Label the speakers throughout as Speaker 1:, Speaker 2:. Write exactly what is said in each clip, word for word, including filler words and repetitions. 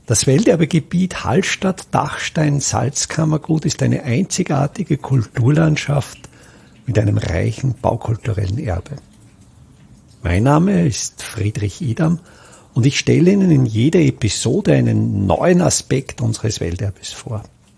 Speaker 1: Das Welterbegebiet Hallstatt-Dachstein-Salzkammergut ist eine einzigartige Kulturlandschaft mit einem reichen baukulturellen Erbe. Mein Name ist Friedrich Idam und ich stelle Ihnen in jeder Episode einen neuen Aspekt unseres Welterbes vor.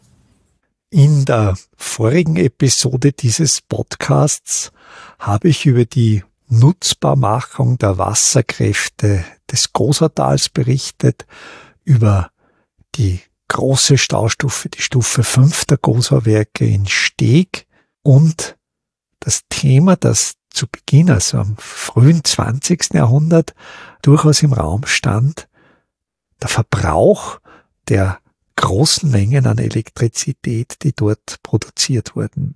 Speaker 1: In der vorigen Episode dieses Podcasts habe ich über die Nutzbarmachung der Wasserkräfte des Gosatals berichtet, über die große Staustufe, die Stufe fünf der Gosawerke in Steg und das Thema, das zu Beginn, also am frühen zwanzigsten Jahrhundert, durchaus im Raum stand, der Verbrauch der großen Mengen an Elektrizität, die dort produziert wurden.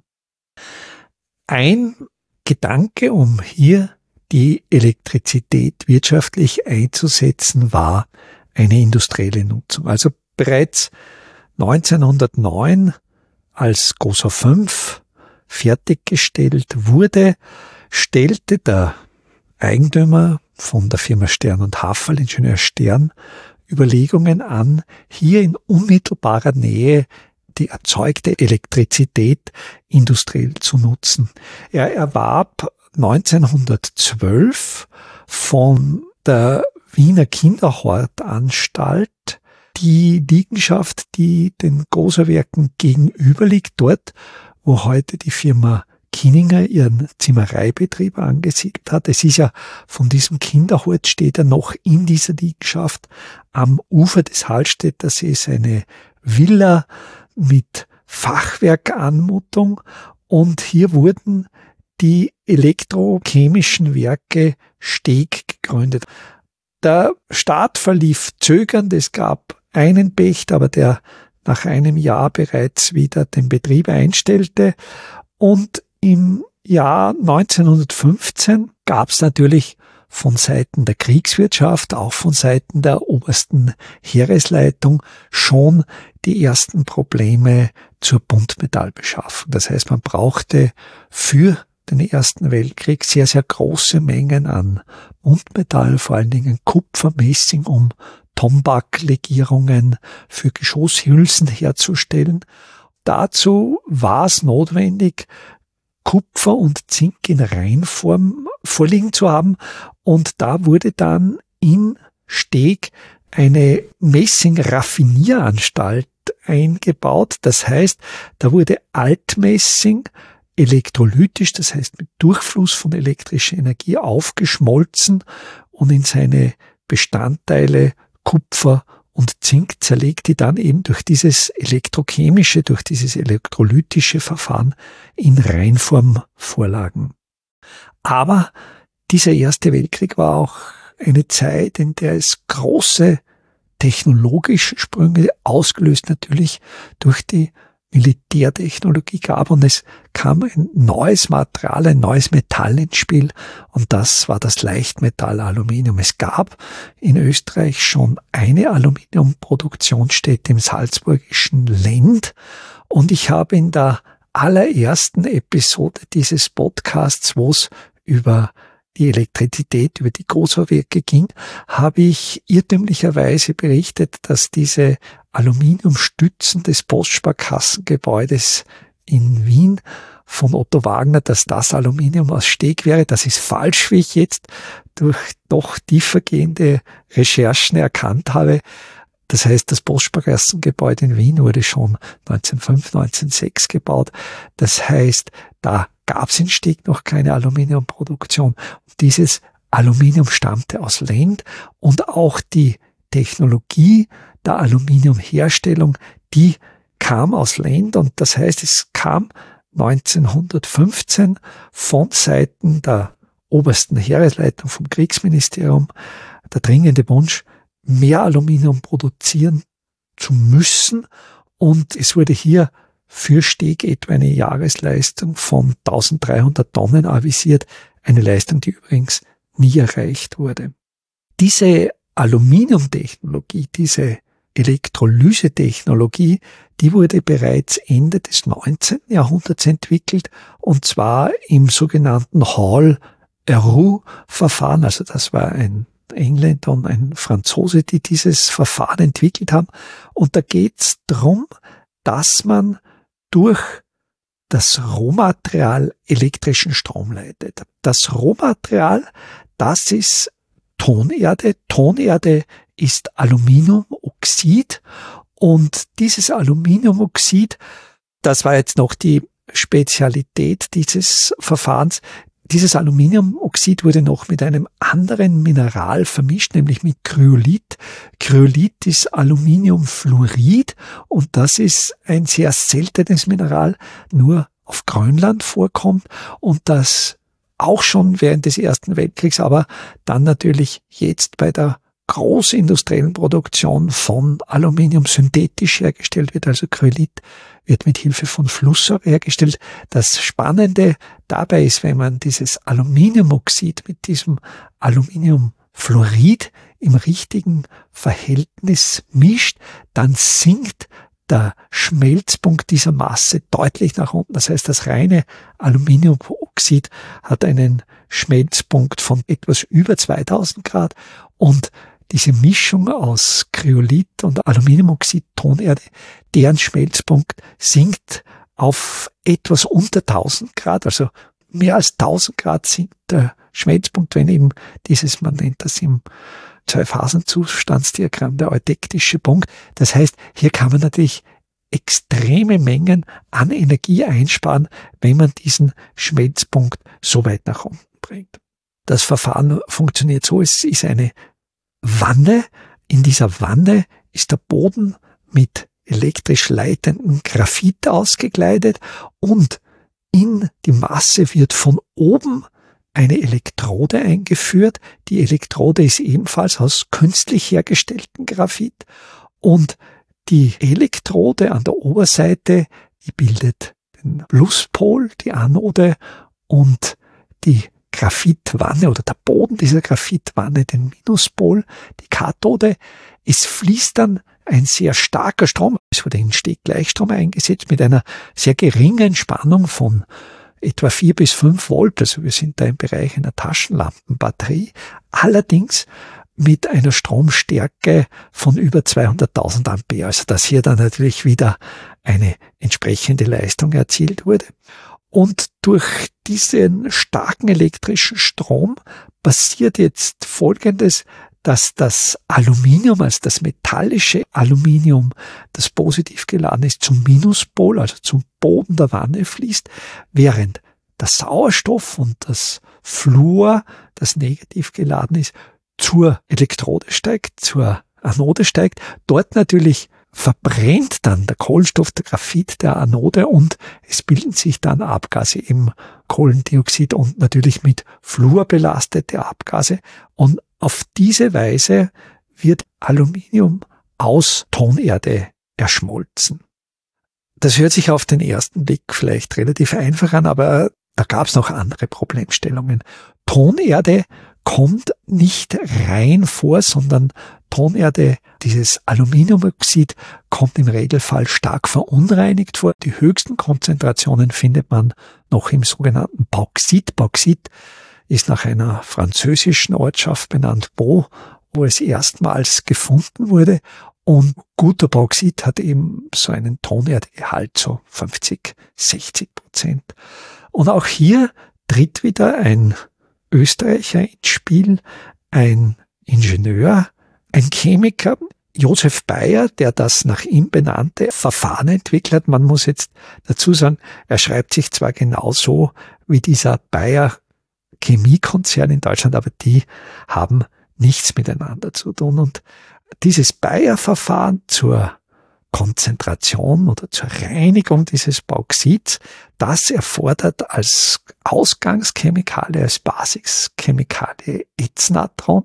Speaker 1: Ein Gedanke, um hier die Elektrizität wirtschaftlich einzusetzen, war eine industrielle Nutzung. Also bereits neunzehnhundertneun, als Gosa fünf fertiggestellt wurde, stellte der Eigentümer von der Firma Stern und Hafferl, Ingenieur Stern, Überlegungen an, hier in unmittelbarer Nähe die erzeugte Elektrizität industriell zu nutzen. Er erwarb neunzehnhundertzwölf von der Wiener Kinderhortanstalt die Liegenschaft, die den Gosawerken gegenüber liegt, dort, wo heute die Firma Kinninger ihren Zimmereibetrieb angesiedelt hat. Es ist ja von diesem Kinderhort, steht er noch in dieser Liegenschaft am Ufer des Hallstätter Sees eine Villa mit Fachwerkanmutung, und hier wurden die elektrochemischen Werke Steg gegründet. Der Start verlief zögernd, es gab einen Pächter, aber der nach einem Jahr bereits wieder den Betrieb einstellte, und im Jahr neunzehnhundertfünfzehn gab es natürlich von Seiten der Kriegswirtschaft, auch von Seiten der obersten Heeresleitung schon die ersten Probleme zur Buntmetallbeschaffung. Das heißt, man brauchte für den Ersten Weltkrieg sehr, sehr große Mengen an Buntmetall, vor allen Dingen Kupfer, Messing, um Tombak-Legierungen für Geschosshülsen herzustellen. Dazu war es notwendig, Kupfer und Zink in Reinform vorliegen zu haben, und da wurde dann in Steg eine Messing-Raffinieranstalt eingebaut. Das heißt, da wurde Altmessing elektrolytisch, das heißt mit Durchfluss von elektrischer Energie, aufgeschmolzen und in seine Bestandteile Kupfer und Zink zerlegt, die dann eben durch dieses elektrochemische, durch dieses elektrolytische Verfahren in Reinform vorlagen. Aber dieser Erste Weltkrieg war auch eine Zeit, in der es große technologische Sprünge, ausgelöst natürlich durch die Militärtechnologie gab, und es kam ein neues Material, ein neues Metall ins Spiel, und das war das Leichtmetall Aluminium. Es gab in Österreich schon eine Aluminiumproduktionsstätte im salzburgischen Lend, und ich habe in der allerersten Episode dieses Podcasts, wo es über die Elektrizität, über die Gosawerke ging, habe ich irrtümlicherweise berichtet, dass diese Aluminiumstützen des Postsparkassengebäudes in Wien von Otto Wagner, dass das Aluminium aus Steg wäre. Das ist falsch, wie ich jetzt durch doch tiefergehende Recherchen erkannt habe. Das heißt, das Postsparkassengebäude in Wien wurde schon neunzehnhundertfünf, neunzehnhundertsechs gebaut. Das heißt, da gab es in Steg noch keine Aluminiumproduktion. Und dieses Aluminium stammte aus Lend, und auch die Technologie der Aluminiumherstellung, die kam aus Lend, und das heißt, es kam neunzehnhundertfünfzehn von Seiten der obersten Heeresleitung vom Kriegsministerium der dringende Wunsch, mehr Aluminium produzieren zu müssen, und es wurde hier für Steg etwa eine Jahresleistung von dreizehnhundert Tonnen avisiert, eine Leistung, die übrigens nie erreicht wurde. Diese Aluminiumtechnologie, diese Elektrolysetechnologie, die wurde bereits Ende des neunzehnten Jahrhunderts entwickelt, und zwar im sogenannten Hall-Héroult-Verfahren. Also das war ein Engländer und ein Franzose, die dieses Verfahren entwickelt haben. Und da geht es darum, dass man durch das Rohmaterial elektrischen Strom leitet. Das Rohmaterial, das ist Tonerde. Tonerde ist Aluminiumoxid. Und dieses Aluminiumoxid, das war jetzt noch die Spezialität dieses Verfahrens. Dieses Aluminiumoxid wurde noch mit einem anderen Mineral vermischt, nämlich mit Kryolit. Kryolit ist Aluminiumfluorid und das ist ein sehr seltenes Mineral, nur auf Grönland vorkommt und das auch schon während des Ersten Weltkriegs, aber dann natürlich jetzt bei der großindustriellen Produktion von Aluminium synthetisch hergestellt wird, also Kryolit wird mit Hilfe von Flusssäure hergestellt. Das Spannende dabei ist, wenn man dieses Aluminiumoxid mit diesem Aluminiumfluorid im richtigen Verhältnis mischt, dann sinkt der Schmelzpunkt dieser Masse deutlich nach unten. Das heißt, das reine Aluminiumoxid hat einen Schmelzpunkt von etwas über zweitausend Grad und diese Mischung aus Kryolit und Aluminiumoxid, Tonerde, deren Schmelzpunkt sinkt auf etwas unter tausend Grad, also mehr als tausend Grad sinkt der Schmelzpunkt, wenn eben dieses, man nennt das im Zwei-Phasen-Zustandsdiagramm, der eudektische Punkt. Das heißt, hier kann man natürlich extreme Mengen an Energie einsparen, wenn man diesen Schmelzpunkt so weit nach unten bringt. Das Verfahren funktioniert so, es ist eine Wanne. In dieser Wanne ist der Boden mit elektrisch leitendem Graphit ausgekleidet und in die Masse wird von oben eine Elektrode eingeführt. Die Elektrode ist ebenfalls aus künstlich hergestelltem Graphit und die Elektrode an der Oberseite, die bildet den Pluspol, die Anode, und die Graphitwanne oder der Boden dieser Graphitwanne, den Minuspol, die Kathode. Es fließt dann ein sehr starker Strom, es wurde in Steckgleichstrom eingesetzt mit einer sehr geringen Spannung von etwa vier bis fünf Volt, also wir sind da im Bereich einer Taschenlampenbatterie, allerdings mit einer Stromstärke von über zweihunderttausend Ampere, also dass hier dann natürlich wieder eine entsprechende Leistung erzielt wurde. Und durch diesen starken elektrischen Strom passiert jetzt Folgendes, dass das Aluminium, also das metallische Aluminium, das positiv geladen ist, zum Minuspol, also zum Boden der Wanne fließt, während der Sauerstoff und das Fluor, das negativ geladen ist, zur Elektrode steigt, zur Anode steigt. Dort natürlich verbrennt dann der Kohlenstoff, der Graphit der Anode und es bilden sich dann Abgase, eben Kohlendioxid und natürlich mit Fluor belastete Abgase. Und auf diese Weise wird Aluminium aus Tonerde erschmolzen. Das hört sich auf den ersten Blick vielleicht relativ einfach an, aber da gab es noch andere Problemstellungen. Tonerde kommt nicht rein vor, sondern Tonerde, dieses Aluminiumoxid, kommt im Regelfall stark verunreinigt vor. Die höchsten Konzentrationen findet man noch im sogenannten Bauxit. Bauxit ist nach einer französischen Ortschaft benannt, Pau, wo es erstmals gefunden wurde. Und guter Bauxit hat eben so einen Tonerdegehalt, so fünfzig, sechzig Prozent. Und auch hier tritt wieder ein Österreicher ins Spiel, ein Ingenieur, ein Chemiker, Josef Bayer, der das nach ihm benannte Verfahren entwickelt hat. Man muss jetzt dazu sagen, er schreibt sich zwar genauso wie dieser Bayer Chemiekonzern in Deutschland, aber die haben nichts miteinander zu tun. Und dieses Bayer-Verfahren zur Konzentration oder zur Reinigung dieses Bauxits, das erfordert als Ausgangschemikalie, als Basischemikalie Ätznatron.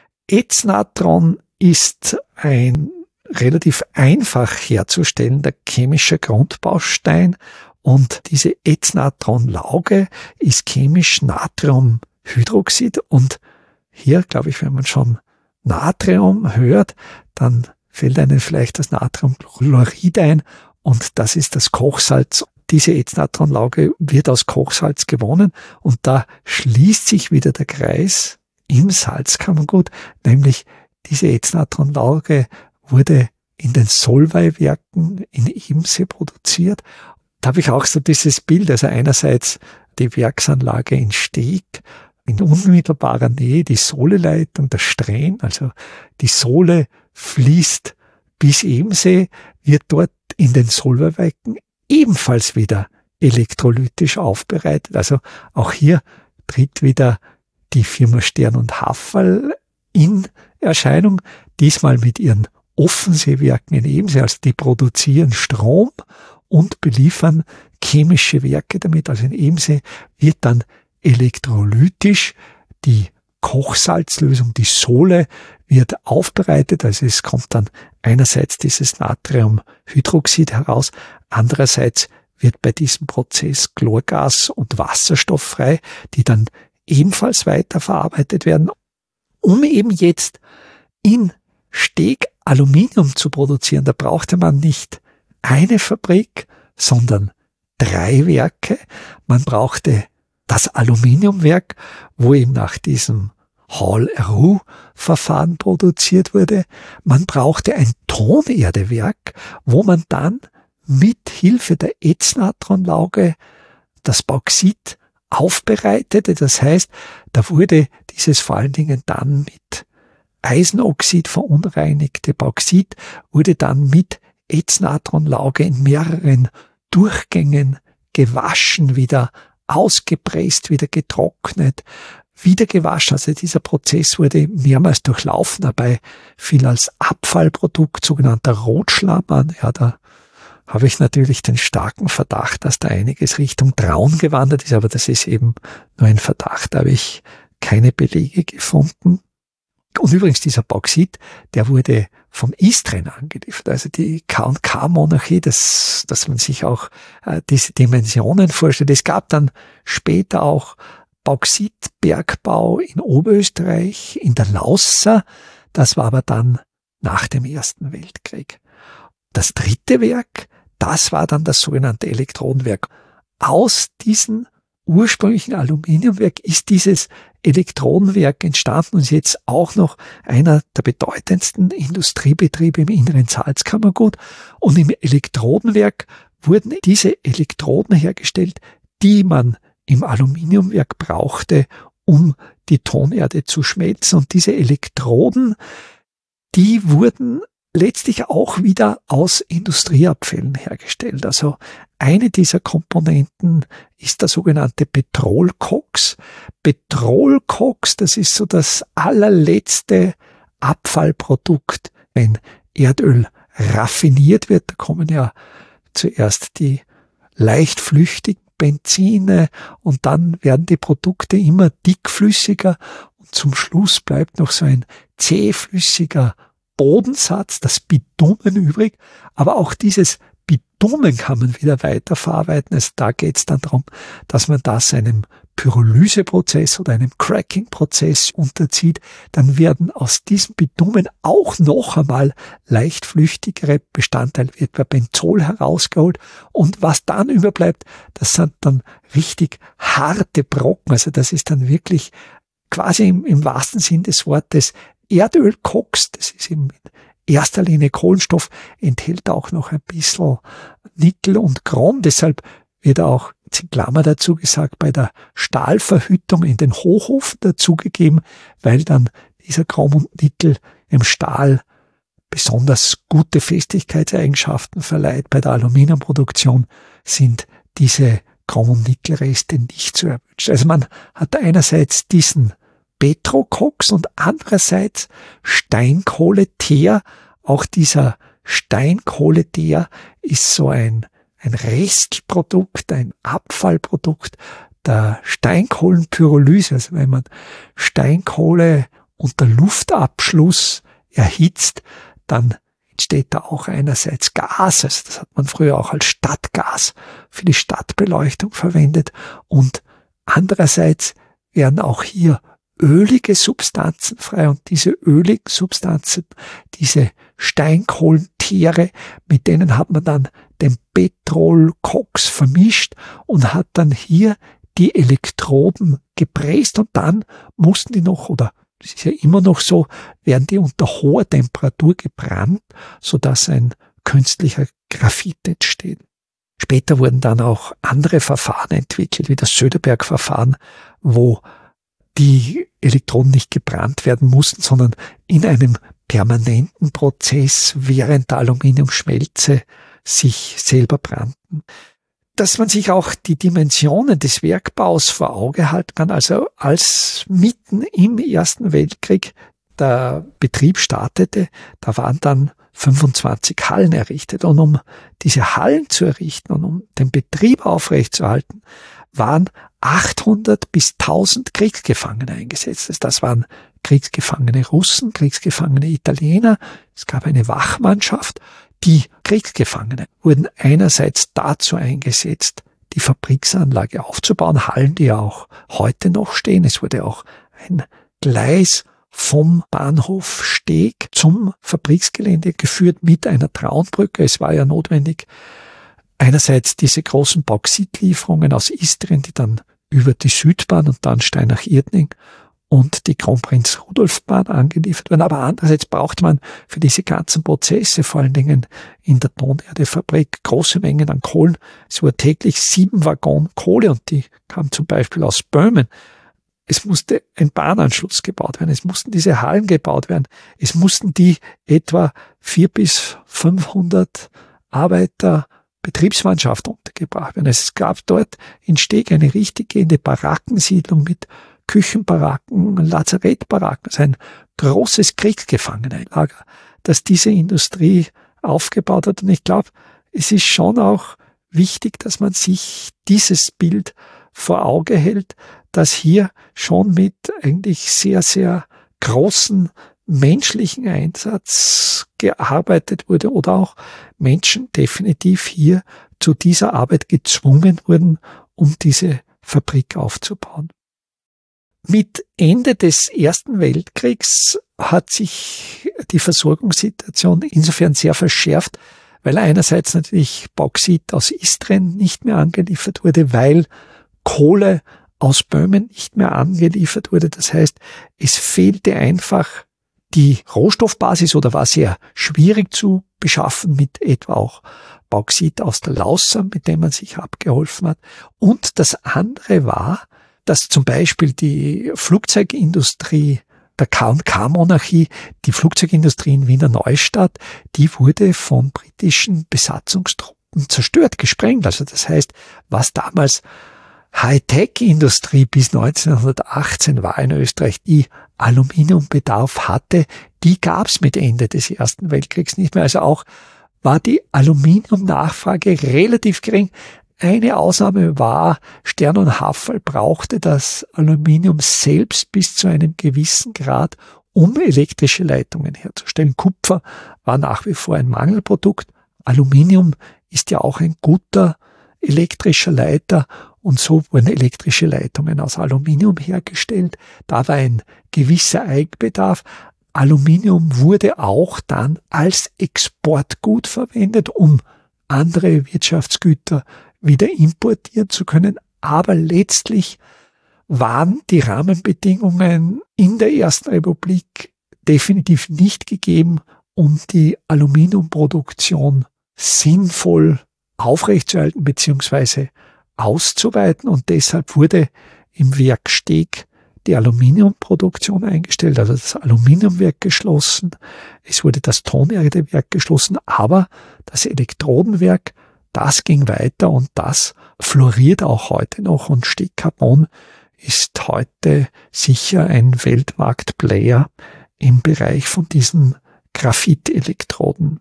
Speaker 1: Ätznatron ist ein relativ einfach herzustellender chemischer Grundbaustein und diese Ätznatronlauge ist chemisch Natriumhydroxid und hier, glaube ich, wenn man schon Natrium hört, dann fällt einem vielleicht das Natriumchlorid ein und das ist das Kochsalz. Diese Ätznatronlauge wird aus Kochsalz gewonnen und da schließt sich wieder der Kreis im Salzkammergut, nämlich diese Ätznatronlauge wurde in den Solvay-Werken in Ebensee produziert. Da habe ich auch so dieses Bild, also einerseits die Werksanlage in Steg, in unmittelbarer Nähe die Sohleleitung, der Strähn, also die Sohle fließt bis Ebensee, wird dort in den Solvay-Werken ebenfalls wieder elektrolytisch aufbereitet. Also auch hier tritt wieder die Firma Stern und Hafferl in Erscheinung, diesmal mit ihren Offenseewerken in Ebensee, also die produzieren Strom und beliefern chemische Werke damit. Also in Ebensee wird dann elektrolytisch die Kochsalzlösung, die Sohle, wird aufbereitet. Also es kommt dann einerseits dieses Natriumhydroxid heraus, andererseits wird bei diesem Prozess Chlorgas und Wasserstoff frei, die dann ebenfalls weiterverarbeitet werden, um eben jetzt in Steg Aluminium zu produzieren. Da brauchte man nicht eine Fabrik, sondern drei Werke. Man brauchte das Aluminiumwerk, wo eben nach diesem Hall-Héroult-Verfahren produziert wurde. Man brauchte ein Tonerdewerk, wo man dann mit Hilfe der Ätznatronlauge das Bauxit aufbereitete. Das heißt, da wurde dieses vor allen Dingen dann mit Eisenoxid verunreinigte Bauxit, wurde dann mit Ätznatronlauge in mehreren Durchgängen gewaschen, wieder ausgepresst, wieder getrocknet, wieder gewaschen. Also dieser Prozess wurde mehrmals durchlaufen, dabei fiel als Abfallprodukt sogenannter Rotschlamm an. Ja, da habe ich natürlich den starken Verdacht, dass da einiges Richtung Braun gewandert ist, aber das ist eben nur ein Verdacht, da habe ich keine Belege gefunden. Und übrigens dieser Bauxit, der wurde vom Istrien angeliefert, also die K und K-Monarchie, dass, dass man sich auch äh, diese Dimensionen vorstellt. Es gab dann später auch Bauxitbergbau in Oberösterreich, in der Lausser, das war aber dann nach dem Ersten Weltkrieg. Das dritte Werk, das war dann das sogenannte Elektrodenwerk. Aus diesem ursprünglichen Aluminiumwerk ist dieses Elektrodenwerk entstanden und ist jetzt auch noch einer der bedeutendsten Industriebetriebe im inneren Salzkammergut. Und im Elektrodenwerk wurden diese Elektroden hergestellt, die man im Aluminiumwerk brauchte, um die Tonerde zu schmelzen. Und diese Elektroden, die wurden letztlich auch wieder aus Industrieabfällen hergestellt. Also eine dieser Komponenten ist der sogenannte Petrolkoks. Petrolkoks, das ist so das allerletzte Abfallprodukt, wenn Erdöl raffiniert wird. Da kommen ja zuerst die leicht flüchtigen Benzine und dann werden die Produkte immer dickflüssiger und zum Schluss bleibt noch so ein zähflüssiger Bodensatz, das Bitumen übrig, aber auch dieses Bitumen kann man wieder weiterverarbeiten. Also da geht es dann darum, dass man das einem Pyrolyseprozess oder einem Cracking-Prozess unterzieht. Dann werden aus diesem Bitumen auch noch einmal leicht flüchtigere Bestandteile, wie etwa Benzol, herausgeholt. Und was dann überbleibt, das sind dann richtig harte Brocken. Also das ist dann wirklich quasi im, im wahrsten Sinn des Wortes Erdölkoks, das ist in erster Linie Kohlenstoff, enthält auch noch ein bisschen Nickel und Chrom, deshalb wird auch, jetzt in Klammer dazu gesagt, bei der Stahlverhüttung in den Hochofen dazugegeben, weil dann dieser Chrom und Nickel im Stahl besonders gute Festigkeitseigenschaften verleiht. Bei der Aluminiumproduktion sind diese Chrom- und Nickelreste nicht zu erwünscht. Also man hat einerseits diesen Petrokoks und andererseits Steinkohleteer. Auch dieser Steinkohleteer ist so ein, ein Restprodukt, ein Abfallprodukt der Steinkohlenpyrolyse. Also wenn man Steinkohle unter Luftabschluss erhitzt, dann entsteht da auch einerseits Gas, also das hat man früher auch als Stadtgas für die Stadtbeleuchtung verwendet, und andererseits werden auch hier ölige Substanzen frei, und diese öligen Substanzen, diese Steinkohlenteere, mit denen hat man dann den Petrolkoks vermischt und hat dann hier die Elektroden gepresst, und dann mussten die noch, oder das ist ja immer noch so, werden die unter hoher Temperatur gebrannt, sodass ein künstlicher Graphit entsteht. Später wurden dann auch andere Verfahren entwickelt, wie das Söderberg-Verfahren, wo die Elektroden nicht gebrannt werden mussten, sondern in einem permanenten Prozess während der Aluminiumschmelze sich selber brannten. Dass man sich auch die Dimensionen des Werkbaus vor Auge halten kann, also als mitten im Ersten Weltkrieg der Betrieb startete, da waren dann fünfundzwanzig Hallen errichtet. Und um diese Hallen zu errichten und um den Betrieb aufrechtzuerhalten, waren achthundert bis tausend Kriegsgefangene eingesetzt. Das waren Kriegsgefangene Russen, Kriegsgefangene Italiener. Es gab eine Wachmannschaft. Die Kriegsgefangenen wurden einerseits dazu eingesetzt, die Fabriksanlage aufzubauen, Hallen, die ja auch heute noch stehen. Es wurde auch ein Gleis vom Bahnhof Steg zum Fabriksgelände geführt mit einer Traunbrücke. Es war ja notwendig, einerseits diese großen Bauxitlieferungen aus Istrien, die dann über die Südbahn und dann Steinach-Irtning und die Kronprinz-Rudolf-Bahn angeliefert werden. Aber andererseits braucht man für diese ganzen Prozesse, vor allen Dingen in der Tonerdefabrik, große Mengen an Kohlen. Es wurden täglich sieben Waggon Kohle und die kamen zum Beispiel aus Böhmen. Es musste ein Bahnanschluss gebaut werden. Es mussten diese Hallen gebaut werden. Es mussten die etwa vier bis fünfhundert Arbeiter Betriebsmannschaft untergebracht werden. Es gab dort in Steg eine richtig gehende Barackensiedlung mit Küchenbaracken, Lazarettbaracken, also ein großes Kriegsgefangenenlager, das diese Industrie aufgebaut hat. Und ich glaube, es ist schon auch wichtig, dass man sich dieses Bild vor Auge hält, dass hier schon mit eigentlich sehr, sehr großen menschlichen Einsatz gearbeitet wurde oder auch Menschen definitiv hier zu dieser Arbeit gezwungen wurden, um diese Fabrik aufzubauen. Mit Ende des Ersten Weltkriegs hat sich die Versorgungssituation insofern sehr verschärft, weil einerseits natürlich Bauxit aus Istrien nicht mehr angeliefert wurde, weil Kohle aus Böhmen nicht mehr angeliefert wurde. Das heißt, es fehlte einfach die Rohstoffbasis oder war sehr schwierig zu beschaffen mit etwa auch Bauxit aus der Laussam, mit dem man sich abgeholfen hat. Und das andere war, dass zum Beispiel die Flugzeugindustrie der K und K-Monarchie, die Flugzeugindustrie in Wiener Neustadt, die wurde von britischen Besatzungstruppen zerstört, gesprengt. Also das heißt, was damals Hightech-Industrie bis neunzehnhundertachtzehn war in Österreich, die Aluminiumbedarf hatte, die gab es mit Ende des Ersten Weltkriegs nicht mehr. Also auch war die Aluminiumnachfrage relativ gering. Eine Ausnahme war, Stern und Haferl brauchte das Aluminium selbst bis zu einem gewissen Grad, um elektrische Leitungen herzustellen. Kupfer war nach wie vor ein Mangelprodukt. Aluminium ist ja auch ein guter elektrischer Leiter und so wurden elektrische Leitungen aus Aluminium hergestellt. Da war ein gewisser Eigenbedarf. Aluminium wurde auch dann als Exportgut verwendet, um andere Wirtschaftsgüter wieder importieren zu können. Aber letztlich waren die Rahmenbedingungen in der Ersten Republik definitiv nicht gegeben, um die Aluminiumproduktion sinnvoll aufrechtzuerhalten bzw. auszuweiten. Und deshalb wurde im Werk Steg die Aluminiumproduktion eingestellt, also das Aluminiumwerk geschlossen. Es wurde das Tonerdewerk geschlossen, aber das Elektrodenwerk, das ging weiter und das floriert auch heute noch. Und Steg Carbon ist heute sicher ein Weltmarktplayer im Bereich von diesen Graphitelektroden.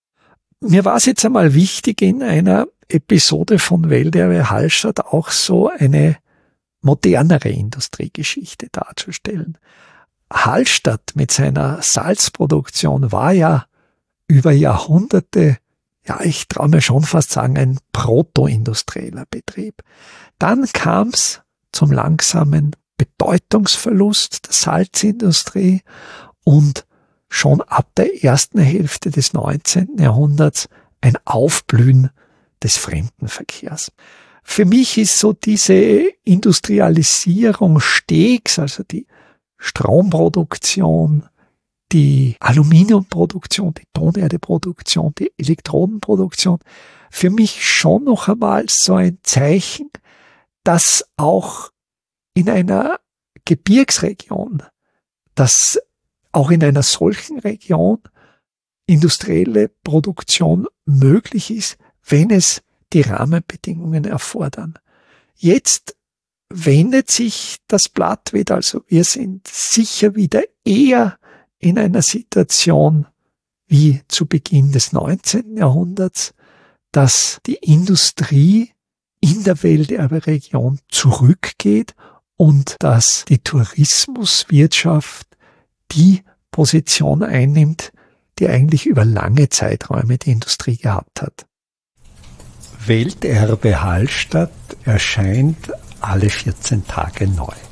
Speaker 1: Mir war es jetzt einmal wichtig, in einer Episode von Welt Hallstatt auch so eine modernere Industriegeschichte darzustellen. Hallstatt mit seiner Salzproduktion war ja über Jahrhunderte, ja, ich traue mir schon fast sagen, ein protoindustrieller Betrieb. Dann kam es zum langsamen Bedeutungsverlust der Salzindustrie und schon ab der ersten Hälfte des neunzehnten Jahrhunderts ein Aufblühen des Fremdenverkehrs. Für mich ist so diese Industrialisierung Stegs, also die Stromproduktion, die Aluminiumproduktion, die Tonerdeproduktion, die Elektrodenproduktion für mich schon noch einmal so ein Zeichen, dass auch in einer Gebirgsregion, dass auch in einer solchen Region industrielle Produktion möglich ist, wenn es die Rahmenbedingungen erfordern. Jetzt wendet sich das Blatt wieder, also wir sind sicher wieder eher in einer Situation wie zu Beginn des neunzehnten Jahrhunderts, dass die Industrie in der Welterberegion zurückgeht und dass die Tourismuswirtschaft die Position einnimmt, die eigentlich über lange Zeiträume die Industrie gehabt hat.
Speaker 2: Welterbe Hallstatt erscheint alle vierzehn Tage neu.